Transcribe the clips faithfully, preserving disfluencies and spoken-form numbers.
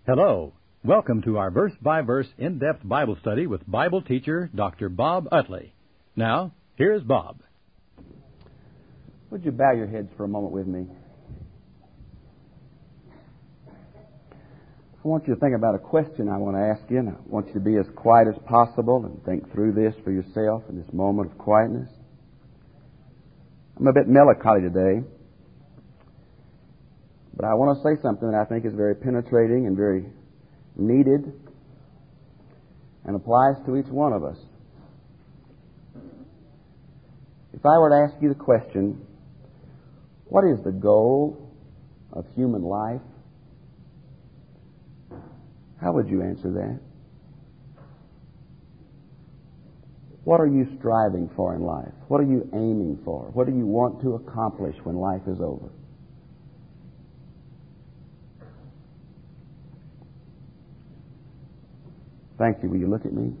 Hello. Welcome to our verse-by-verse in-depth Bible study with Bible teacher Doctor Bob Utley. Now, here's Bob. Would you bow your heads for a moment with me? I want you to think about a question I want to ask you, and I want you to be as quiet as possible and think through this for yourself in this moment of quietness. I'm a bit melancholy today, but I want to say something that I think is very penetrating and very needed and applies to each one of us. If I were to ask you the question, what is the goal of human life? How would you answer that? What are you striving for in life? What are you aiming for? What do you want to accomplish when life is over? Thank you. Will you look at me?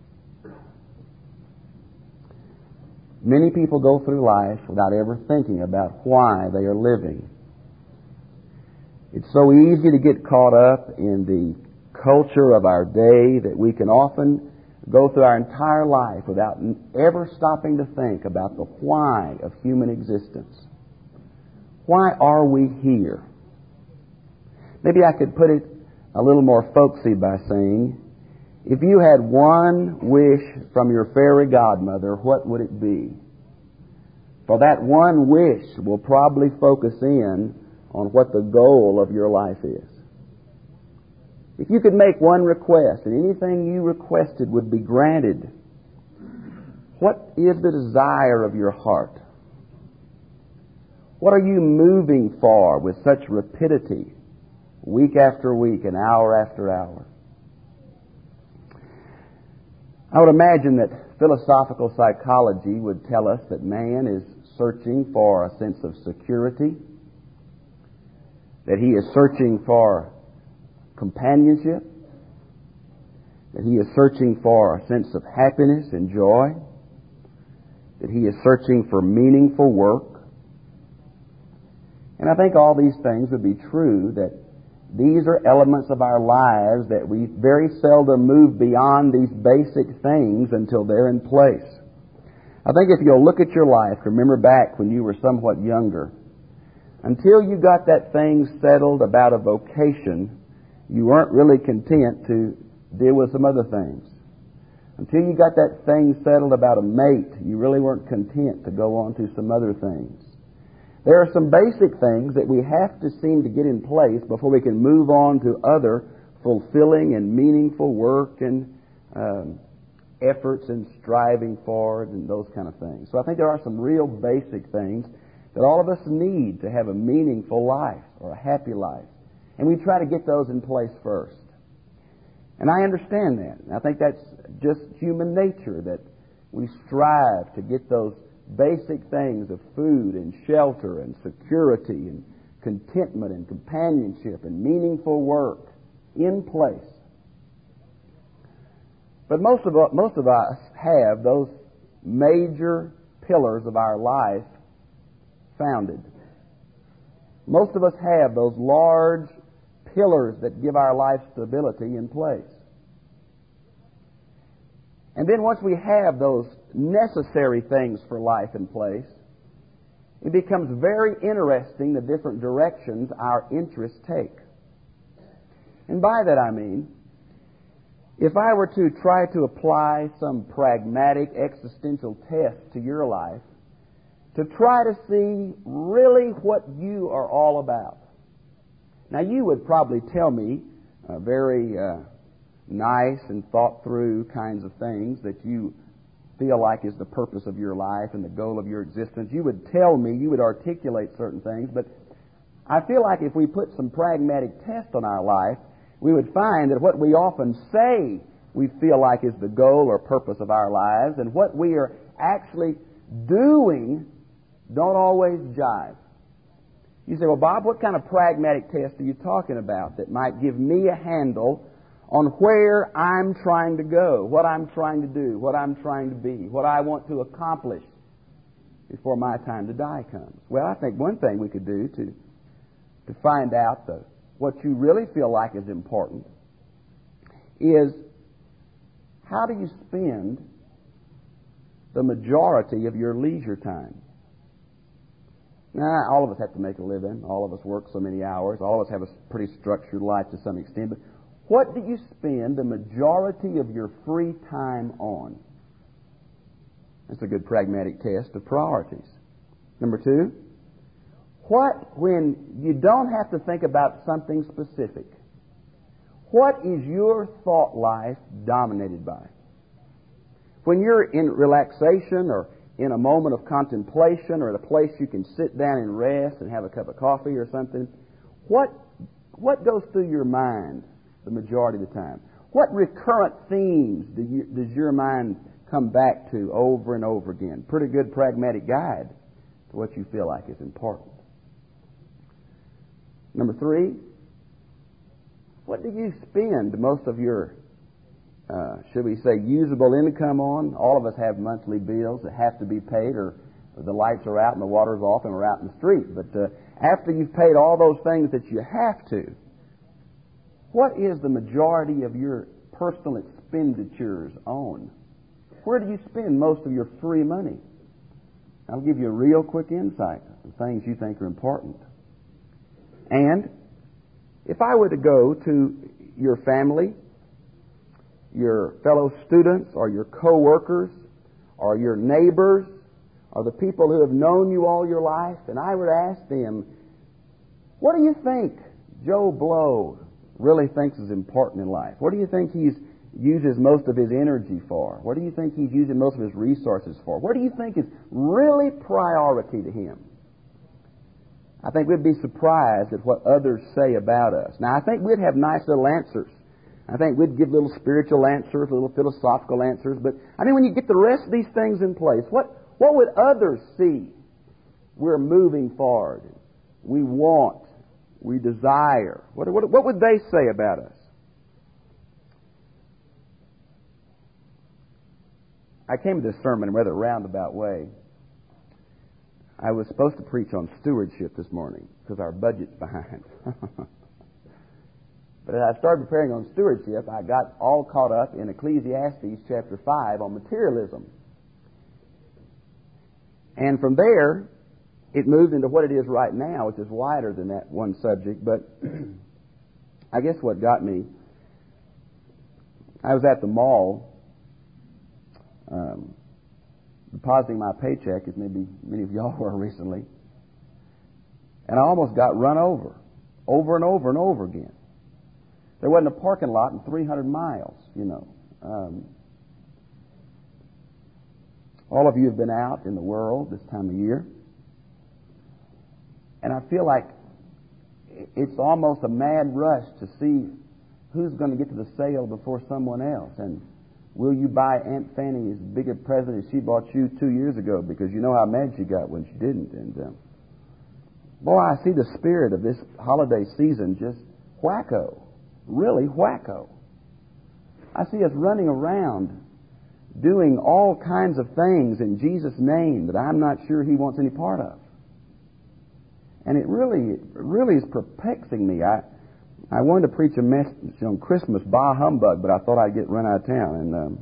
Many people go through life without ever thinking about why they are living. It's so easy to get caught up in the culture of our day that we can often go through our entire life without ever stopping to think about the why of human existence. Why are we here? Maybe I could put it a little more folksy by saying, if you had one wish from your fairy godmother, what would it be? For that one wish will probably focus in on what the goal of your life is. If you could make one request and anything you requested would be granted, what is the desire of your heart? What are you moving for with such rapidity, week after week and hour after hour? I would imagine that philosophical psychology would tell us that man is searching for a sense of security, that he is searching for companionship, that he is searching for a sense of happiness and joy, that he is searching for meaningful work. And I think all these things would be true, that these are elements of our lives that we very seldom move beyond these basic things until they're in place. I think if you'll look at your life, remember back when you were somewhat younger, until you got that thing settled about a vocation, you weren't really content to deal with some other things. Until you got that thing settled about a mate, you really weren't content to go on to some other things. There are some basic things that we have to seem to get in place before we can move on to other fulfilling and meaningful work and um, efforts and striving for and those kind of things. So I think there are some real basic things that all of us need to have a meaningful life or a happy life. And we try to get those in place first. And I understand that. And I think that's just human nature, that we strive to get those basic things of food and shelter and security and contentment and companionship and meaningful work in place. But most of us, most of us have those major pillars of our life founded. Most of us have those large pillars that give our life stability in place. And then once we have those necessary things for life in place, it becomes very interesting the different directions our interests take. And by that I mean, if I were to try to apply some pragmatic existential test to your life, to try to see really what you are all about. Now you would probably tell me uh, very uh, nice and thought through kinds of things that you feel like is the purpose of your life and the goal of your existence. You would tell me, you would articulate certain things, but I feel like if we put some pragmatic test on our life, we would find that what we often say we feel like is the goal or purpose of our lives and what we are actually doing don't always jive. You say, well, Bob, what kind of pragmatic test are you talking about that might give me a handle on where I'm trying to go, what I'm trying to do, what I'm trying to be, what I want to accomplish before my time to die comes? Well, I think one thing we could do to to find out the what you really feel like is important is how do you spend the majority of your leisure time? Now, all of us have to make a living. All of us work so many hours. All of us have a pretty structured life to some extent. But what do you spend the majority of your free time on? That's a good pragmatic test of priorities. Number two, what, when you don't have to think about something specific, what is your thought life dominated by? When you're in relaxation or in a moment of contemplation or at a place you can sit down and rest and have a cup of coffee or something, what what goes through your mind the majority of the time? What recurrent themes do you, does your mind come back to over and over again? Pretty good pragmatic guide to what you feel like is important. Number three, what do you spend most of your Uh, should we say, usable income on? All of us have monthly bills that have to be paid, or the lights are out and the water's off and we're out in the street. But uh, after you've paid all those things that you have to, what is the majority of your personal expenditures on? Where do you spend most of your free money? I'll give you a real quick insight of things you think are important. And if I were to go to your family, your fellow students or your co-workers or your neighbors or the people who have known you all your life, and I would ask them, what do you think Joe Blow really thinks is important in life? What do you think he uses most of his energy for? What do you think he's using most of his resources for? What do you think is really priority to him? I think we'd be surprised at what others say about us. Now, I think we'd have nice little answers. I think we'd give little spiritual answers, little philosophical answers. But, I mean, when you get the rest of these things in place, what, what would others see? We're moving forward. We want. We desire. What, what, what would they say about us? I came to this sermon in a rather roundabout way. I was supposed to preach on stewardship this morning because our budget's behind. But as I started preparing on stewardship, I got all caught up in Ecclesiastes chapter five on materialism. And from there, it moved into what it is right now, which is wider than that one subject. But I guess what got me, I was at the mall um, depositing my paycheck, as maybe many of y'all were recently, and I almost got run over, over and over and over again. There wasn't a parking lot in three hundred miles, you know. Um, all of you have been out in the world this time of year. And I feel like it's almost a mad rush to see who's going to get to the sale before someone else. And will you buy Aunt Fanny as big a present as she bought you two years ago? Because you know how mad she got when she didn't. And um, boy, I see the spirit of this holiday season just wacko. Really wacko. I see us running around doing all kinds of things in Jesus' name that I'm not sure He wants any part of. And it really, it really is perplexing me. I, I wanted to preach a message on Christmas, bah humbug, but I thought I'd get run out of town. And um,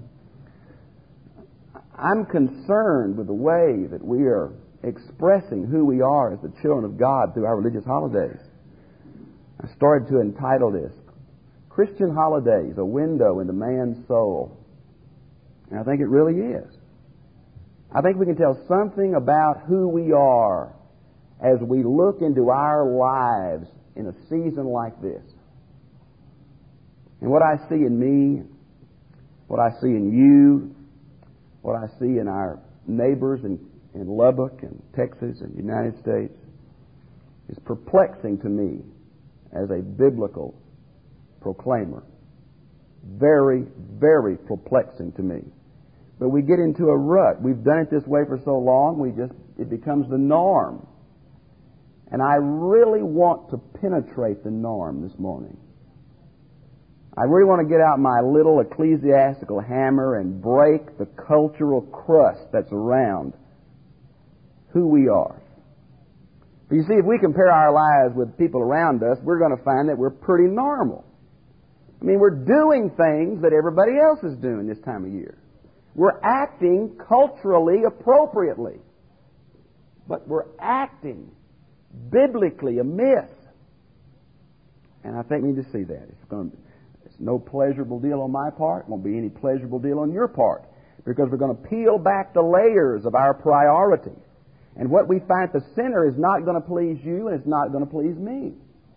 I'm concerned with the way that we are expressing who we are as the children of God through our religious holidays. I started to entitle this, Christian Holidays, a window into man's soul. And I think it really is. I think we can tell something about who we are as we look into our lives in a season like this. And what I see in me, what I see in you, what I see in our neighbors in, in Lubbock and Texas and the United States is perplexing to me as a biblical proclaimer. Very, very perplexing to me. But we get into a rut. We've done it this way for so long, we just it becomes the norm. And I really want to penetrate the norm this morning. I really want to get out my little ecclesiastical hammer and break the cultural crust that's around who we are. But you see, if we compare our lives with people around us, we're going to find that we're pretty normal. I mean, we're doing things that everybody else is doing this time of year. We're acting culturally appropriately. But we're acting biblically amiss. And I think we need to see that. It's going to, it's no pleasurable deal on my part. It won't be any pleasurable deal on your part. Because we're going to peel back the layers of our priorities. And what we find at the center is not going to please you and it's not going to please me.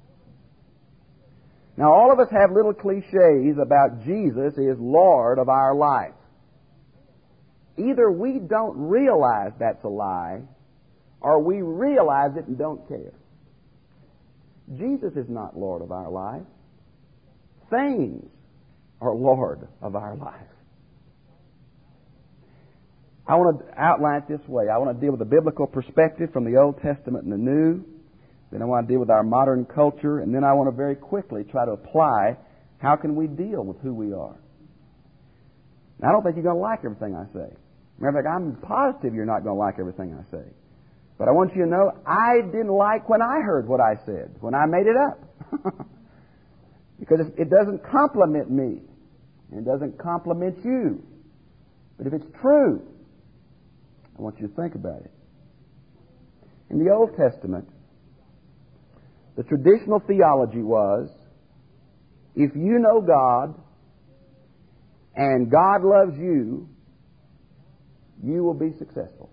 Now, all of us have little cliches about Jesus is Lord of our life. Either we don't realize that's a lie, or we realize it and don't care. Jesus is not Lord of our life. Things are Lord of our life. I want to outline it this way. I want to deal with the biblical perspective from the Old Testament and the New. Then I want to deal with our modern culture. And then I want to very quickly try to apply how can we deal with who we are. Now, I don't think you're going to like everything I say. Matter of fact, I'm positive you're not going to like everything I say. But I want you to know I didn't like when I heard what I said, when I made it up. Because it doesn't compliment me. And it doesn't compliment you. But if it's true, I want you to think about it. In the Old Testament, the traditional theology was, if you know God and God loves you, you will be successful.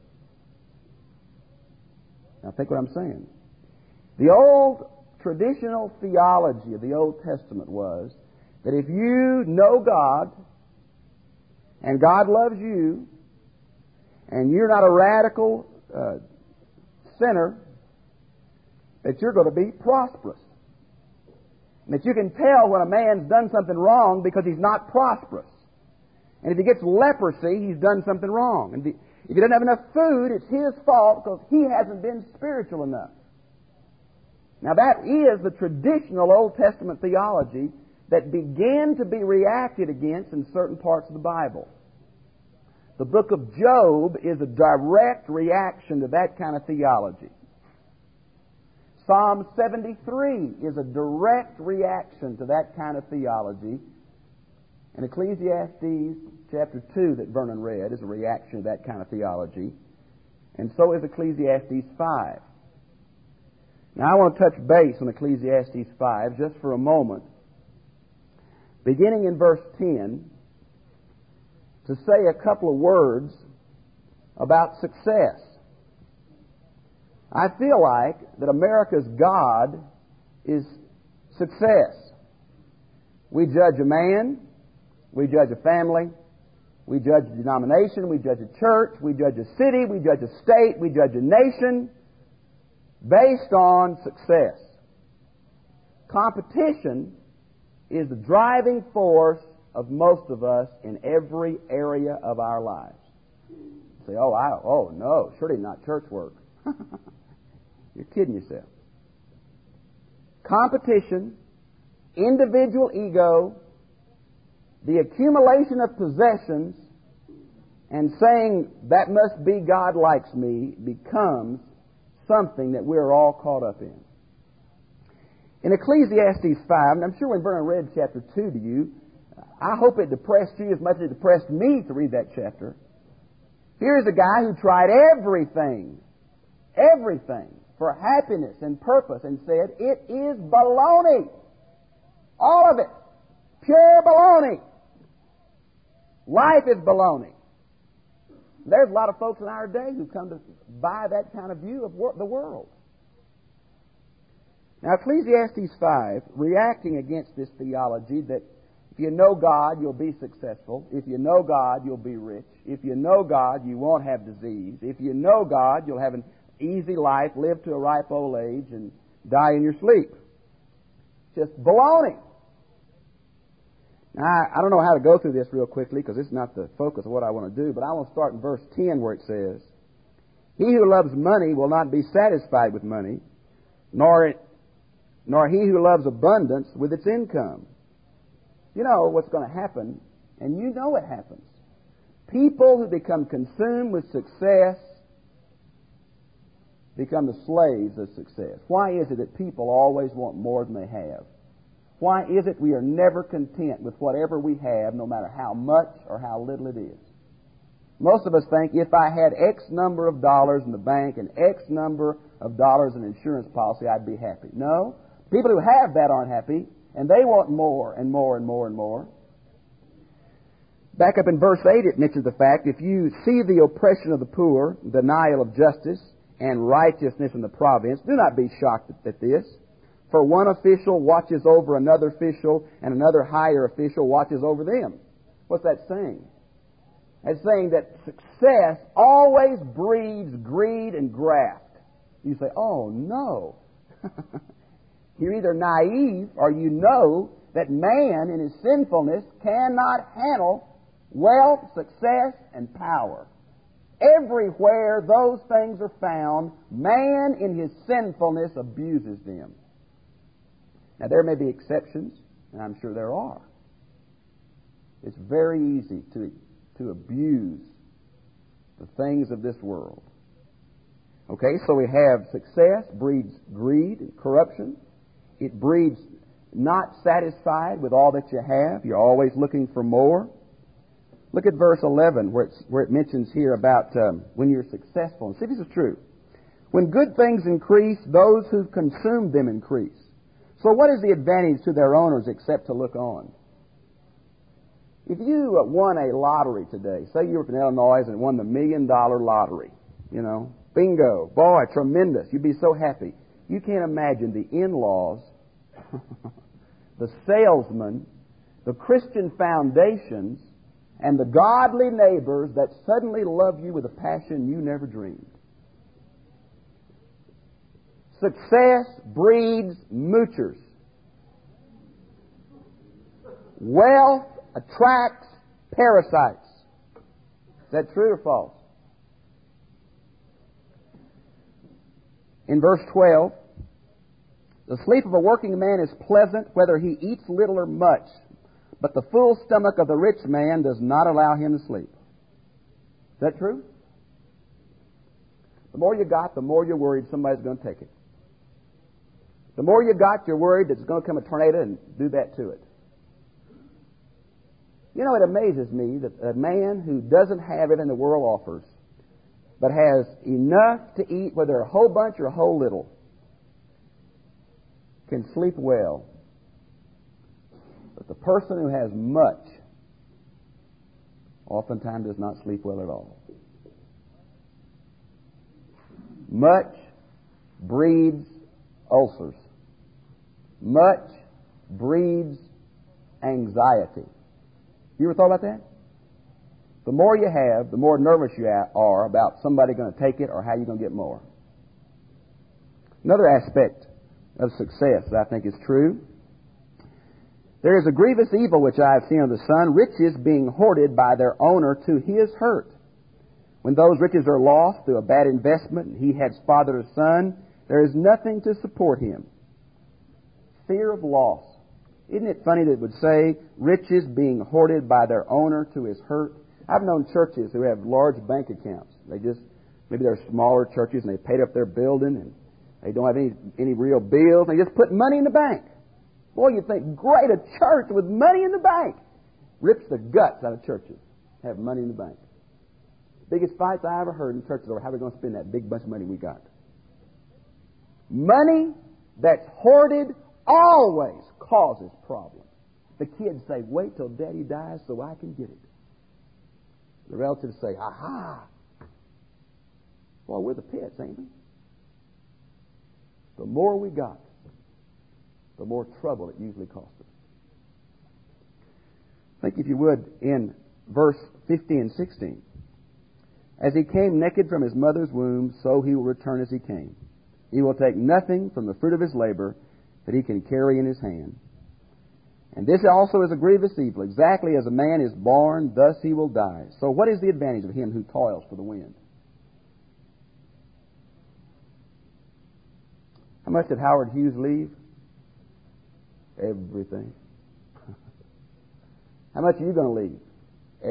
Now think what I'm saying. The old traditional theology of the Old Testament was that if you know God and God loves you and you're not a radical uh, sinner, that you're going to be prosperous. And that you can tell when a man's done something wrong because he's not prosperous. And if he gets leprosy, he's done something wrong. And if he doesn't have enough food, it's his fault because he hasn't been spiritual enough. Now that is the traditional Old Testament theology that began to be reacted against in certain parts of the Bible. The book of Job is a direct reaction to that kind of theology. Psalm seventy-three is a direct reaction to that kind of theology. And Ecclesiastes chapter two that Vernon read is a reaction to that kind of theology. And so is Ecclesiastes five. Now I want to touch base on Ecclesiastes five just for a moment. Beginning in verse ten, to say a couple of words about success. I feel like that America's God is success. We judge a man, we judge a family, we judge a denomination, we judge a church, we judge a city, we judge a state, we judge a nation based on success. Competition is the driving force of most of us in every area of our lives. You say, oh, I, oh no, surely not church work. You're kidding yourself. Competition, individual ego, the accumulation of possessions, and saying that must be God likes me becomes something that we're all caught up in. In Ecclesiastes five, and I'm sure when Vernon read chapter two to you, I hope it depressed you as much as it depressed me to read that chapter. Here's a guy who tried everything, everything, for happiness and purpose and said, it is baloney. All of it. Pure baloney. Life is baloney. There's a lot of folks in our day who come to buy that kind of view of wor- the world. Now, Ecclesiastes five, reacting against this theology that if you know God, you'll be successful. If you know God, you'll be rich. If you know God, you won't have disease. If you know God, you'll have an easy life, live to a ripe old age, and die in your sleep. Just baloney. Now, I don't know how to go through this real quickly because this is not the focus of what I want to do, but I want to start in verse ten where it says, he who loves money will not be satisfied with money, nor, nor he who loves abundance with its income. You know what's going to happen, and you know it happens. People who become consumed with success become the slaves of success? Why is it that people always want more than they have? Why is it we are never content with whatever we have, no matter how much or how little it is? Most of us think if I had X number of dollars in the bank and X number of dollars in insurance policy, I'd be happy. No. People who have that aren't happy, and they want more and more and more and more. Back up in verse eight, it mentions the fact, if you see the oppression of the poor, denial of justice, and righteousness in the province, do not be shocked at this. For one official watches over another official, and another higher official watches over them. What's that saying? It's saying that success always breeds greed and graft. You say, oh, no. You're either naive or you know that man in his sinfulness cannot handle wealth, success, and power. Everywhere those things are found, man in his sinfulness abuses them. Now, there may be exceptions, and I'm sure there are. It's very easy to, to abuse the things of this world. Okay, so we have success breeds greed and corruption. It breeds not satisfied with all that you have. You're always looking for more. Look at verse eleven, where, it's, where it mentions here about um, when you're successful. And see if this is true. When good things increase, those who consume them increase. So what is the advantage to their owners except to look on? If you uh, won a lottery today, say you were from Illinois and won the million dollar lottery, you know, bingo, boy, tremendous. You'd be so happy. You can't imagine the in-laws, the salesmen, the Christian foundations, and the godly neighbors that suddenly love you with a passion you never dreamed. Success breeds moochers. Wealth attracts parasites. Is that true or false? In verse twelve, the sleep of a working man is pleasant, whether he eats little or much, but the full stomach of the rich man does not allow him to sleep. Is that true? The more you got, the more you're worried somebody's going to take it. The more you got, you're worried that there's going to come a tornado and do that to it. You know, it amazes me that a man who doesn't have everything the world offers, but has enough to eat, whether a whole bunch or a whole little, can sleep well. But the person who has much oftentimes does not sleep well at all. Much breeds ulcers. Much breeds anxiety. You ever thought about that? The more you have, the more nervous you are about somebody going to take it or how you're going to get more. Another aspect of success that I think is true. There is a grievous evil which I have seen of the sun, riches being hoarded by their owner to his hurt. When those riches are lost through a bad investment and he had fathered a son, there is nothing to support him. Fear of loss. Isn't it funny that it would say, riches being hoarded by their owner to his hurt? I've known churches who have large bank accounts. They just, maybe they're smaller churches and they paid up their building and they don't have any, any real bills. They just put money in the bank. Boy, you think, great, a church with money in the bank. Rips the guts out of churches. Have money in the bank. Biggest fights I ever heard in churches over how we're going to spend that big bunch of money we got. Money that's hoarded always causes problems. The kids say, wait till Daddy dies so I can get it. The relatives say, aha. Well, we're the pets, ain't we? The more we got, the more trouble it usually costs us. Think, if you would, in verse fifteen and sixteen. As he came naked from his mother's womb, so he will return as he came. He will take nothing from the fruit of his labor that he can carry in his hand. And this also is a grievous evil. Exactly as a man is born, thus he will die. So what is the advantage of him who toils for the wind? How much did Howard Hughes leave? Everything. How much are you going to leave?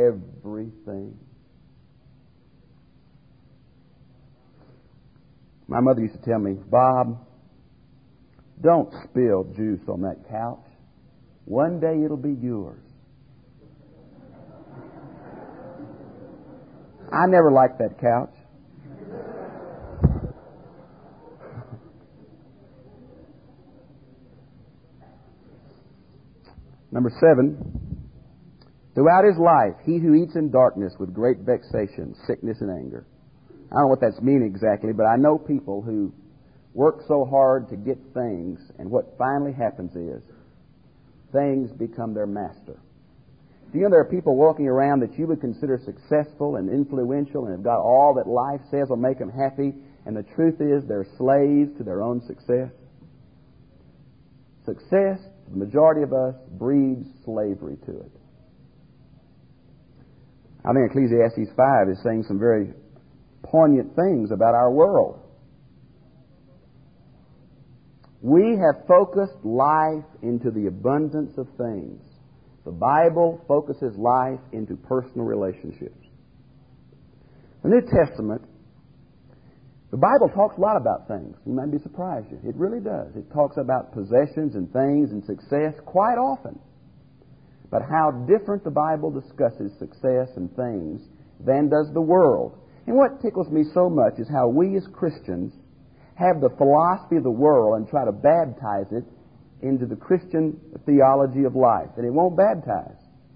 Everything. My mother used to tell me, Bob, don't spill juice on that couch. One day it'll be yours. I never liked that couch. Number seven, throughout his life, he who eats in darkness with great vexation, sickness, and anger. I don't know what that's meaning exactly, but I know people who work so hard to get things, and what finally happens is things become their master. Do you know there are people walking around that you would consider successful and influential and have got all that life says will make them happy, and the truth is they're slaves to their own success? Success, the majority of us, breeds slavery to it. I think Ecclesiastes five is saying some very poignant things about our world. We have focused life into the abundance of things. The Bible focuses life into personal relationships. The New Testament, the Bible talks a lot about things. You might be surprised. It really does. It talks about possessions and things and success quite often. But how different the Bible discusses success and things than does the world. And what tickles me so much is how we as Christians have the philosophy of the world and try to baptize it into the Christian theology of life. And it won't baptize.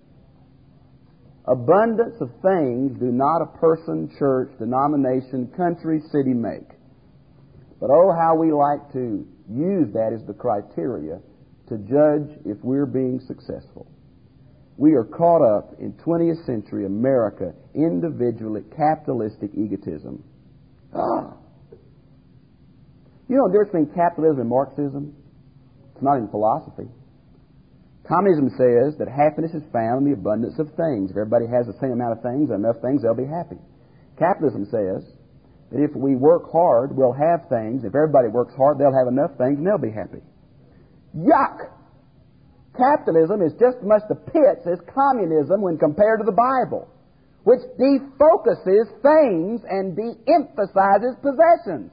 Abundance of things do not a person, church, denomination, country, city make. But oh, how we like to use that as the criteria to judge if we're being successful. We are caught up in twentieth century America, individually capitalistic egotism. Ah. You know the difference between capitalism and Marxism? It's not in philosophy. Communism says that happiness is found in the abundance of things. If everybody has the same amount of things, enough things, they'll be happy. Capitalism says that if we work hard, we'll have things. If everybody works hard, they'll have enough things and they'll be happy. Yuck! Capitalism is just as much the pits as communism when compared to the Bible, which defocuses things and de-emphasizes possessions.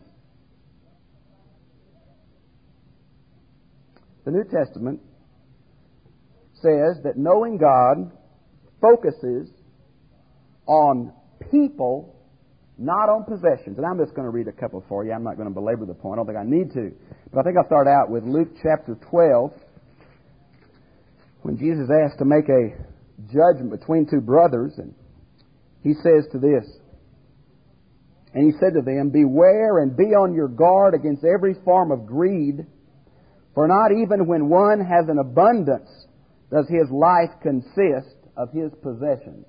The New Testament says that knowing God focuses on people, not on possessions. And I'm just going to read a couple for you. I'm not going to belabor the point. I don't think I need to. But I think I'll start out with Luke chapter twelve, when Jesus is asked to make a judgment between two brothers, and he says to this, and he said to them, beware and be on your guard against every form of greed, for not even when one has an abundance does his life consist of his possessions.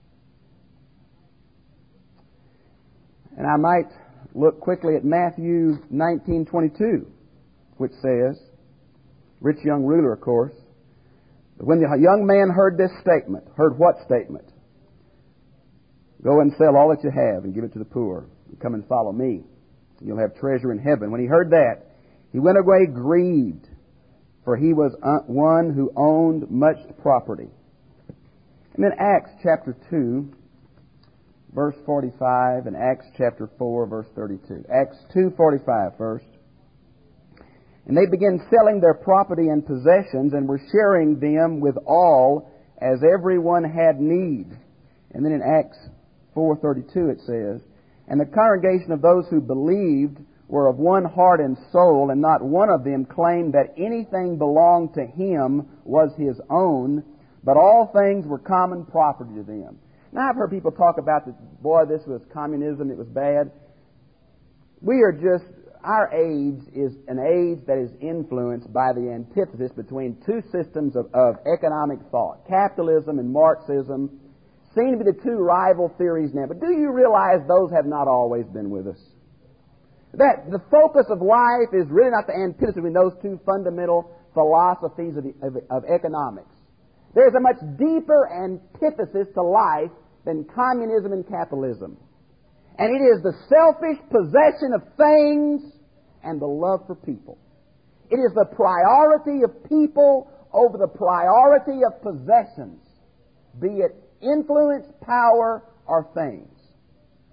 And I might look quickly at Matthew nineteen twenty-two, which says, rich young ruler, of course, when the young man heard this statement, heard what statement? Go and sell all that you have and give it to the poor. And come and follow me. You'll have treasure in heaven. When he heard that, he went away grieved, for he was one who owned much property. And then Acts chapter two, verse forty-five, and Acts chapter four, verse thirty-two. Acts two forty-five first. And they began selling their property and possessions and were sharing them with all as everyone had need. And then in Acts four thirty-two it says, and the congregation of those who believed were of one heart and soul, and not one of them claimed that anything belonged to him was his own, but all things were common property to them. Now I've heard people talk about that, boy, this was communism, it was bad. We are just, our age is an age that is influenced by the antithesis between two systems of, of economic thought. Capitalism and Marxism seem to be the two rival theories now. But do you realize those have not always been with us? That the focus of life is really not the antithesis between those two fundamental philosophies of, the, of, of economics. There's a much deeper antithesis to life than communism and capitalism. And it is the selfish possession of things and the love for people. It is the priority of people over the priority of possessions, be it influence, power, or things.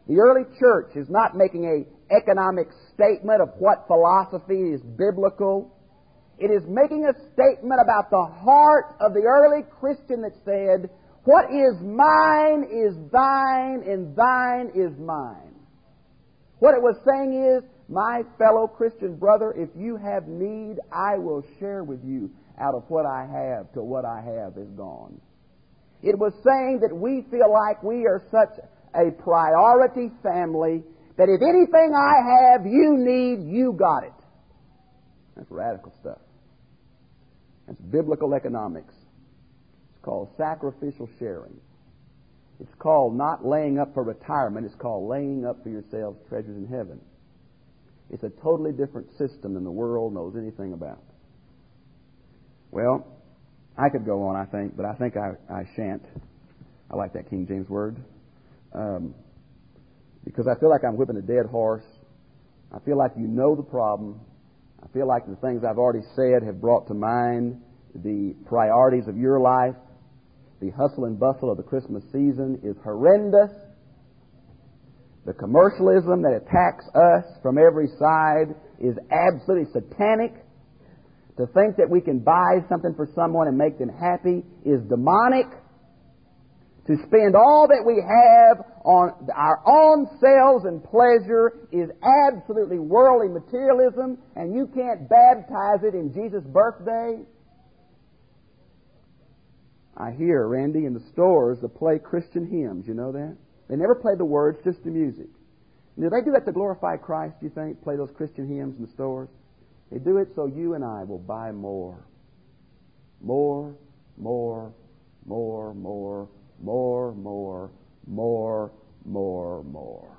The early church is not making an economic statement of what philosophy is biblical. It is making a statement about the heart of the early Christian that said, what is mine is thine, and thine is mine. What it was saying is, my fellow Christian brother, if you have need, I will share with you out of what I have till what I have is gone. It was saying that we feel like we are such a priority family that if anything I have, you need, you got it. That's radical stuff. That's biblical economics. It's called sacrificial sharing. It's called not laying up for retirement. It's called laying up for yourselves treasures in heaven. It's a totally different system than the world knows anything about. Well, I could go on, I think, but I think I, I shan't. I like that King James word. Um, because I feel like I'm whipping a dead horse. I feel like you know the problem. I feel like the things I've already said have brought to mind the priorities of your life. The hustle and bustle of the Christmas season is horrendous. The commercialism that attacks us from every side is absolutely satanic. To think that we can buy something for someone and make them happy is demonic. To spend all that we have on our own selves and pleasure is absolutely worldly materialism, and you can't baptize it in Jesus' birthday. I hear, Randy, in the stores that play Christian hymns. You know that? They never play the words, just the music. Do they do that to glorify Christ, do you think? Play those Christian hymns in the stores? They do it so you and I will buy more. More, more, more, more, more, more, more, more, more.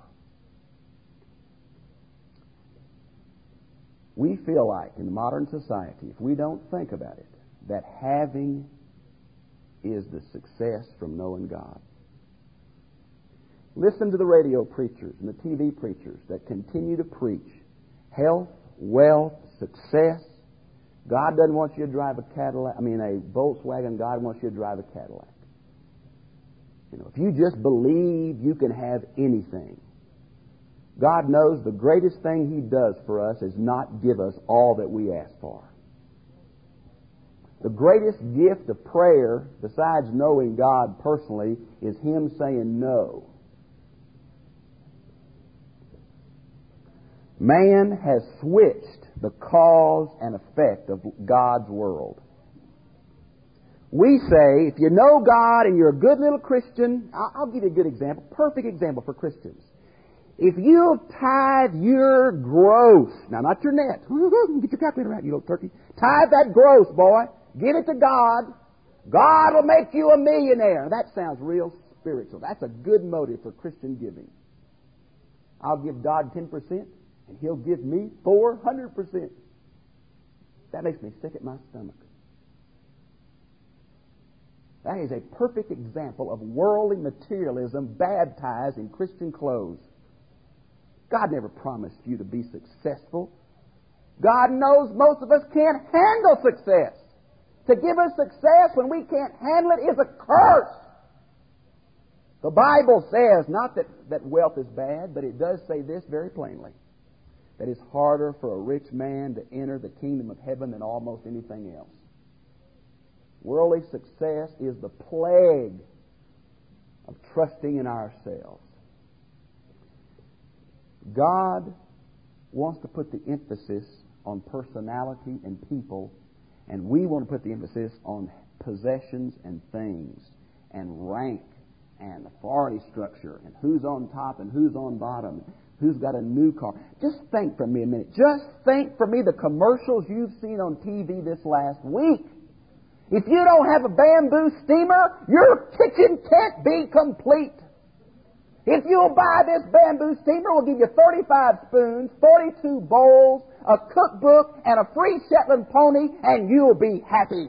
We feel like, in modern society, if we don't think about it, that having is the success from knowing God. Listen to the radio preachers and the T V preachers that continue to preach health, wealth, success. God doesn't want you to drive a Cadillac, I mean a Volkswagen. God wants you to drive a Cadillac. You know, if you just believe you can have anything. God knows the greatest thing He does for us is not give us all that we ask for. The greatest gift of prayer, besides knowing God personally, is Him saying no. Man has switched the cause and effect of God's world. We say, if you know God and you're a good little Christian, I'll give you a good example, perfect example for Christians. If you tithe your gross, now not your net, get your calculator out, you little turkey. Tithe that gross, boy. Give it to God. God will make you a millionaire. That sounds real spiritual. That's a good motive for Christian giving. I'll give God ten percent, and He'll give me four hundred percent. That makes me sick at my stomach. That is a perfect example of worldly materialism baptized in Christian clothes. God never promised you to be successful. God knows most of us can't handle success. To give us success when we can't handle it is a curse. The Bible says, not that, that wealth is bad, but it does say this very plainly, that it's harder for a rich man to enter the kingdom of heaven than almost anything else. Worldly success is the plague of trusting in ourselves. God wants to put the emphasis on personality and people, and we want to put the emphasis on possessions and things and rank and authority structure and who's on top and who's on bottom, who's got a new car. Just think for me a minute. Just think for me the commercials you've seen on T V this last week. If you don't have a bamboo steamer, your kitchen can't be complete. If you'll buy this bamboo steamer, we'll give you thirty-five spoons, forty-two bowls, a cookbook, and a free Shetland pony, and you'll be happy.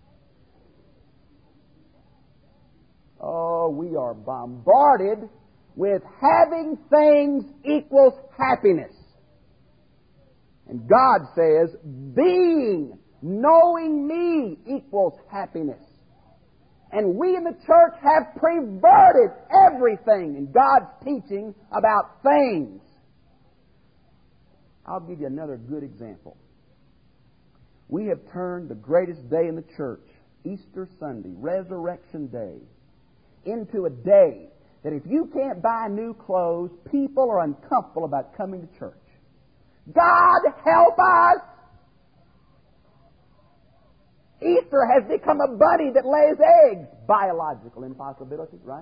Oh, we are bombarded with having things equals happiness. And God says, being, knowing me equals happiness. And we in the church have perverted everything in God's teaching about things. I'll give you another good example. We have turned the greatest day in the church, Easter Sunday, Resurrection Day, into a day that if you can't buy new clothes, people are uncomfortable about coming to church. God help us! Easter has become a bunny that lays eggs. Biological impossibility, right?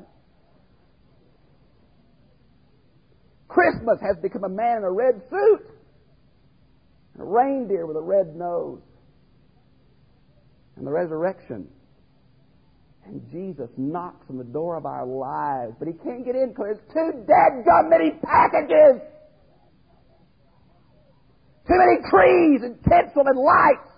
Christmas has become a man in a red suit and a reindeer with a red nose. And the resurrection. And Jesus knocks on the door of our lives, but He can't get in because there's too dadgum many packages. Too many trees and tinsel and lights.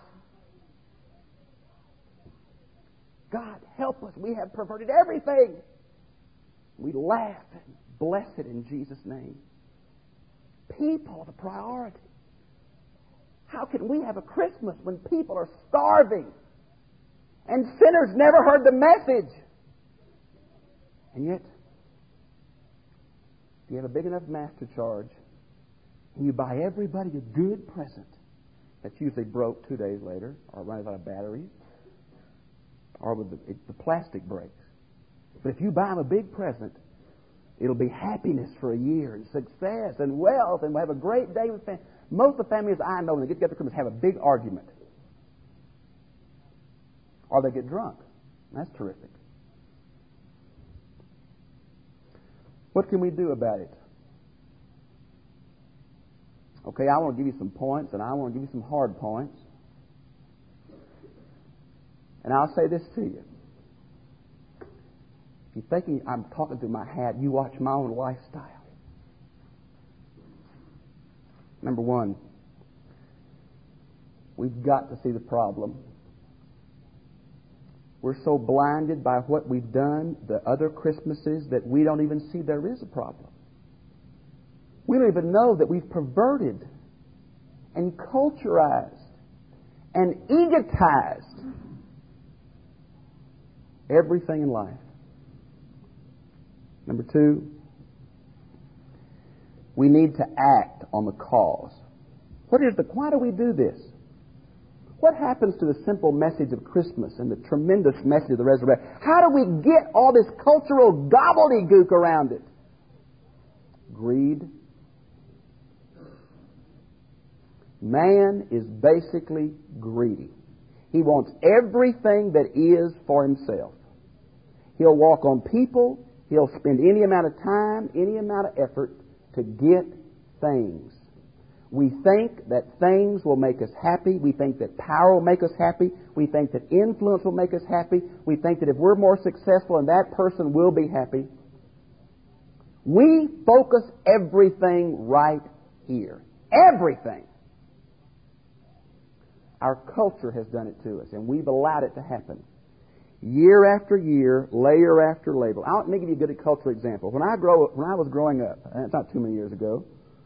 God help us. We have perverted everything. We laugh and bless it in Jesus' name. People are the priority. How can we have a Christmas when people are starving and sinners never heard the message? And yet, if you have a big enough master charge and you buy everybody a good present that's usually broke two days later or runs out of batteries, or with the, it, the plastic breaks. But if you buy them a big present, it'll be happiness for a year and success and wealth, and we'll have a great day with family. Most of the families I know, when they get together for Christmas, have a big argument. Or they get drunk. That's terrific. What can we do about it? Okay, I want to give you some points, and I want to give you some hard points. And I'll say this to you. If you're thinking I'm talking through my hat, you watch my own lifestyle. Number one, we've got to see the problem. We're so blinded by what we've done the other Christmases that we don't even see there is a problem. We don't even know that we've perverted and culturized and egotized everything in life. Number two, we need to act on the cause. What is the, why do we do this? What happens to the simple message of Christmas and the tremendous message of the resurrection? How do we get all this cultural gobbledygook around it? Greed. Man is basically greedy. He wants everything that is for himself. He'll walk on people. He'll spend any amount of time, any amount of effort to get things. We think that things will make us happy. We think that power will make us happy. We think that influence will make us happy. We think that if we're more successful, and that person will be happy. We focus everything right here. Everything. Our culture has done it to us, and we've allowed it to happen. Year after year, layer after layer. I'll, let me give you a good cultural example. When I grow, when I was growing up, and it's not too many years ago,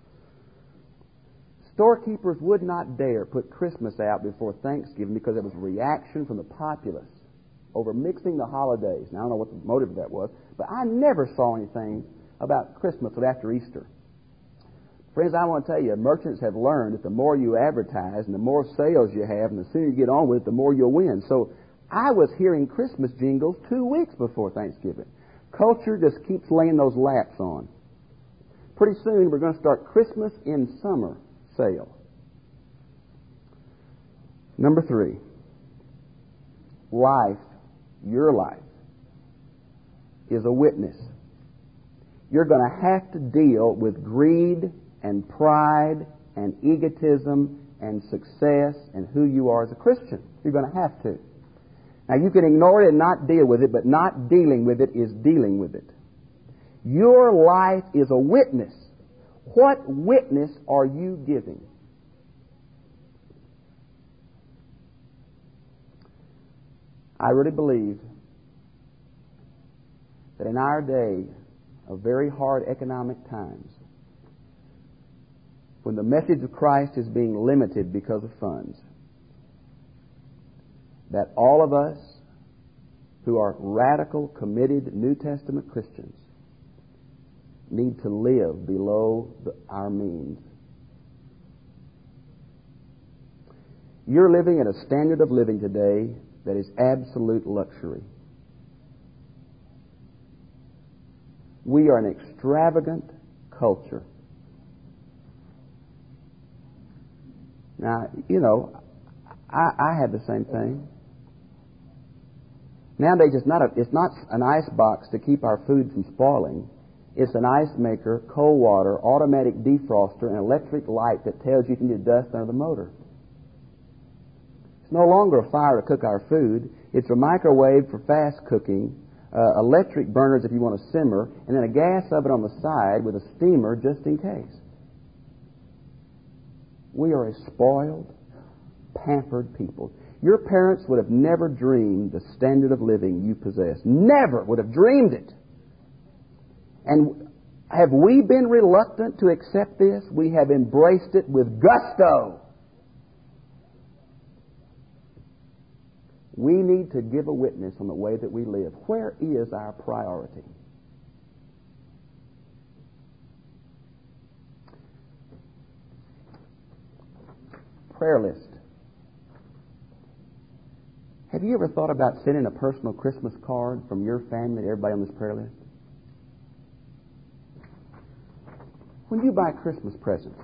storekeepers would not dare put Christmas out before Thanksgiving because there was a reaction from the populace over mixing the holidays. Now, I don't know what the motive of that was, but I never saw anything about Christmas until after Easter. Friends, I want to tell you, merchants have learned that the more you advertise and the more sales you have and the sooner you get on with it, the more you'll win. So I was hearing Christmas jingles two weeks before Thanksgiving. Culture just keeps laying those laps on. Pretty soon we're going to start Christmas in summer sale. Number three, life, your life, is a witness. You're going to have to deal with greed and pride and egotism and success and who you are as a Christian. You're going to have to. Now, you can ignore it and not deal with it, but not dealing with it is dealing with it. Your life is a witness. What witness are you giving? I really believe that in our day of very hard economic times, when the message of Christ is being limited because of funds, that all of us who are radical, committed New Testament Christians need to live below the, our means. You're living at a standard of living today that is absolute luxury. We are an extravagant culture. Now, you know, I, I have the same thing. Nowadays, it's not, a, it's not an ice box to keep our food from spoiling. It's an ice maker, cold water, automatic defroster, and electric light that tells you you can get dust under the motor. It's no longer a fire to cook our food. It's a microwave for fast cooking, uh, electric burners if you want to simmer, and then a gas oven on the side with a steamer just in case. We are a spoiled, pampered people. Your parents would have never dreamed the standard of living you possess. Never would have dreamed it. And have we been reluctant to accept this? We have embraced it with gusto. We need to give a witness on the way that we live. Where is our priority? Prayer list. Have you ever thought about sending a personal Christmas card from your family to everybody on this prayer list? When you buy Christmas presents,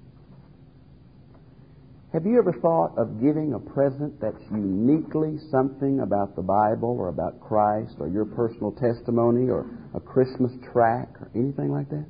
have you ever thought of giving a present that's uniquely something about the Bible or about Christ or your personal testimony or a Christmas tract or anything like that?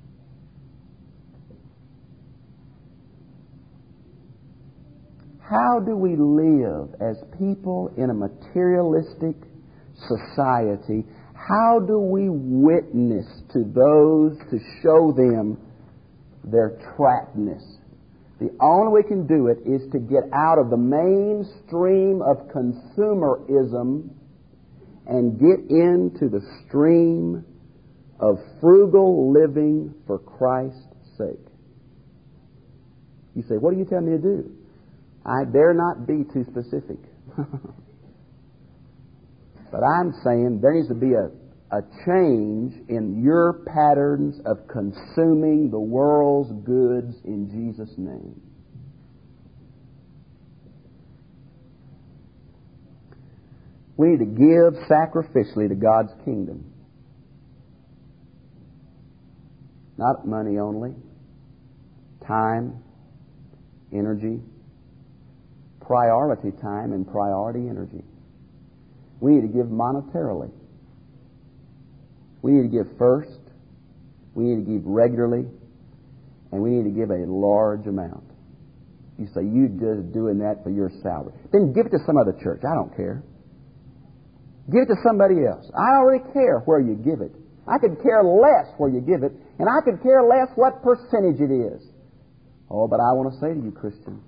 How do we live as people in a materialistic society? How do we witness to those to show them their trappedness? The only way we can do it is to get out of the mainstream of consumerism and get into the stream of frugal living for Christ's sake. You say, what do you tell me to do? I dare not be too specific. But I'm saying there needs to be a, a change in your patterns of consuming the world's goods in Jesus' name. We need to give sacrificially to God's kingdom. Not money only. Time, energy, priority time and priority energy. We need to give monetarily. We need to give first. We need to give regularly. And we need to give a large amount. You say, you just doing that for your salary. Then give it to some other church. I don't care. Give it to somebody else. I don't really care where you give it. I could care less where you give it. And I could care less what percentage it is. Oh, but I want to say to you, Christian,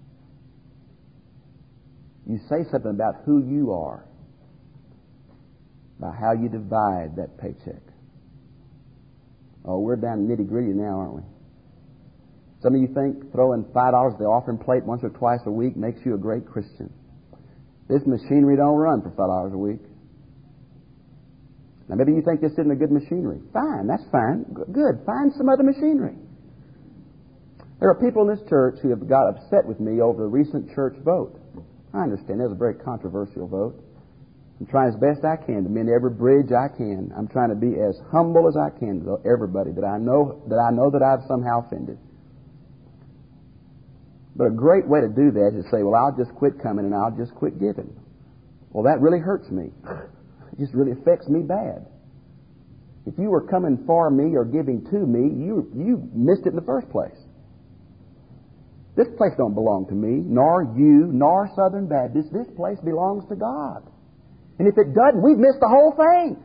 you say something about who you are by how you divide that paycheck. Oh, we're down nitty gritty now, aren't we? Some of you think throwing five dollars at the offering plate once or twice a week makes you a great Christian. This machinery don't run for five dollars a week. Now maybe you think this isn't a good machinery. Fine, that's fine. Good. Find some other machinery. There are people in this church who have got upset with me over the recent church vote. I understand it was a very controversial vote. I'm trying as best I can to mend every bridge I can. I'm trying to be as humble as I can to everybody that I know that I know that I've somehow offended. But a great way to do that is to say, well, I'll just quit coming and I'll just quit giving. Well, that really hurts me. It just really affects me bad. If you were coming for me or giving to me, you you missed it in the first place. This place don't belong to me, nor you, nor Southern Baptist. This place belongs to God. And if it doesn't, we've missed the whole thing.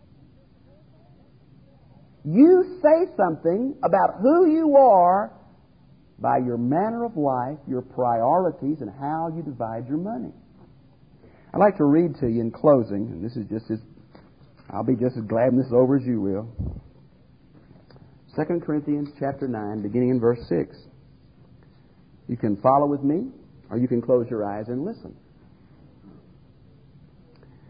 You say something about who you are by your manner of life, your priorities, and how you divide your money. I'd like to read to you in closing, and this is just as, I'll be just as glad when this is over as you will. Second Corinthians chapter nine, beginning in verse six. You can follow with me, or you can close your eyes and listen.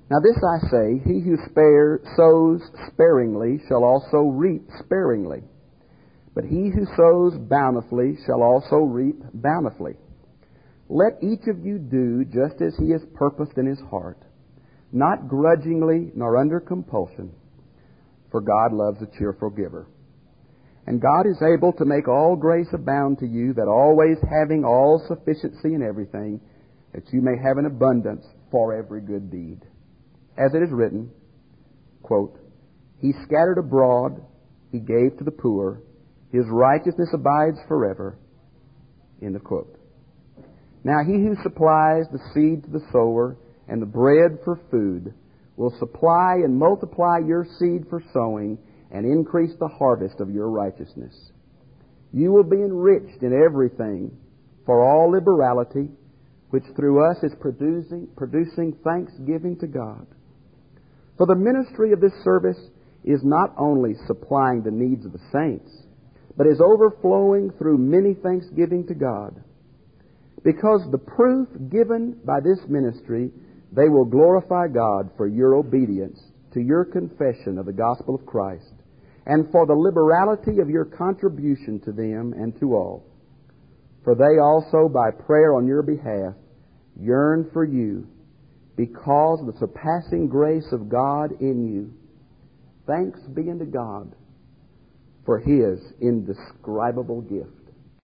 Now this I say, he who spare, sows sparingly shall also reap sparingly. But he who sows bountifully shall also reap bountifully. Let each of you do just as he has purposed in his heart, not grudgingly nor under compulsion, for God loves a cheerful giver. And God is able to make all grace abound to you, that always having all sufficiency in everything, that you may have an abundance for every good deed. As it is written, quote, He scattered abroad, He gave to the poor, His righteousness abides forever. End of quote. Now he who supplies the seed to the sower and the bread for food will supply and multiply your seed for sowing and increase the harvest of your righteousness. You will be enriched in everything for all liberality, which through us is producing, producing thanksgiving to God. For the ministry of this service is not only supplying the needs of the saints, but is overflowing through many thanksgiving to God. Because the proof given by this ministry, they will glorify God for your obedience to your confession of the gospel of Christ, and for the liberality of your contribution to them and to all. For they also, by prayer on your behalf, yearn for you, because of the surpassing grace of God in you. Thanks be unto God for His indescribable gift.